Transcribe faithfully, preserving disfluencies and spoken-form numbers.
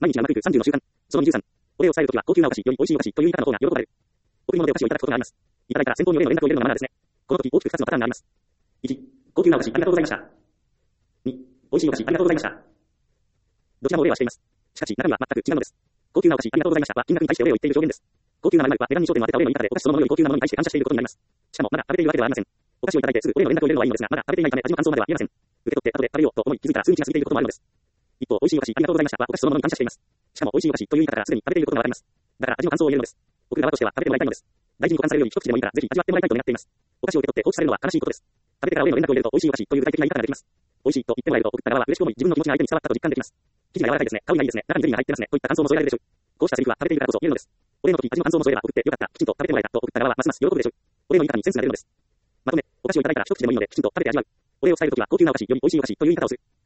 毎日がうまくいくさんじゅうの習慣。そのにじゅうさん。お礼を伝えるときは高級なお菓子、より美味しいお菓子という言い方の方が喜ばれる。贈り物でお菓子をいただくことがあります。いただいたら先方にお礼の連絡を入れるのがマナーですね。この時大きくふたつのパターンがあります。いち、高級なお菓子ありがとうございました。に、美味しいお菓子ありがとうございました。どちらもお礼はしています。しかし中身は全く違うのです。高級なお菓子ありがとうございましたは金額に対してお礼を言っている表現です。高級な〇〇は値段に焦点を当てたお礼の言い方でお菓子そのものより高級なものに対して感謝していることになります。しかもまだ食べているわけではありません。お菓子をいただいてすぐお礼の連絡を入れるのはいいのですが、まだ食べていないため味の感想までは言えません。受け取って後で食べようと思い気づいたら数日が過ぎていることもあるのです。一方、美味しいお菓子ありがとうございましたはお菓子そのものに感謝しています。しかも美味しいお菓子という言い方からすでに食べていることがわかります。だから味の感想を言えるのです。僕側としては食べてもらいたいのです。大事に保管されるように一口でもいいからぜひ味わってもらいたいと願っています。お菓子を受け取って放置されるのは悲しいことです。食べてからお礼の連絡を入れると美味しいお菓子という具体的な言い方ができます。美味しいと言ってもらえると送った側は嬉しく思い自分の気持ちが相手に伝わったと実感できます。生地が柔らかいですね。香りがいいですね。中にゼリーが入ってますね。といった感想も添えられるでしょう。こうしたセリフは食べているからこそ言えるのです。お礼の時味の感想も添えれば送ってよかった。きちんと食べてもらえたと送った側はますます喜ぶでしょう。お礼の言い方にセンスが出るのです。まとめ、お菓子をいただいたら一口でもいいのできちんと食べて味わう。お礼を伝えるときは高級なお菓子より美味しいお菓子という言い方をする。